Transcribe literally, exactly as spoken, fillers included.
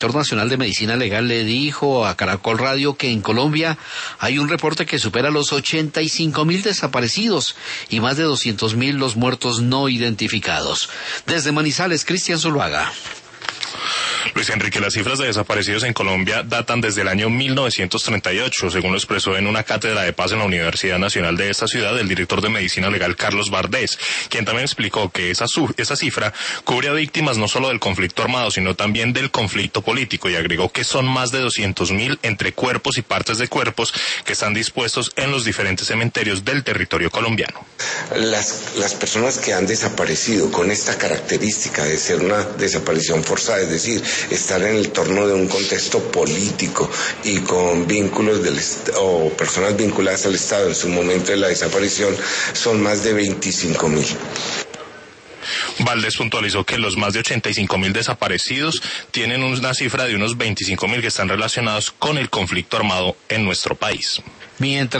director nacional de Medicina Legal le dijo a Caracol Radio que en Colombia hay un reporte que supera los ochenta y cinco mil desaparecidos y más de doscientos mil los muertos no identificados. Desde Manizales, Cristian Zuluaga. Luis Enrique, las cifras de desaparecidos en Colombia datan desde el año mil novecientos treinta y ocho, según lo expresó en una cátedra de paz en la Universidad Nacional de esta ciudad el director de Medicina Legal Carlos Bardés, quien también explicó que esa, su, esa cifra cubre a víctimas no solo del conflicto armado, sino también del conflicto político, y agregó que son más de doscientos mil entre cuerpos y partes de cuerpos que están dispuestos en los diferentes cementerios del territorio colombiano. Las, las personas que han desaparecido con esta característica de ser una desaparición forzada, es decir, estar en el torno de un contexto político y con vínculos del o personas vinculadas al Estado en su momento de la desaparición, son más de veinticinco mil. Valdés puntualizó que los más de ochenta y cinco mil desaparecidos tienen una cifra de unos veinticinco mil que están relacionados con el conflicto armado en nuestro país. Mientras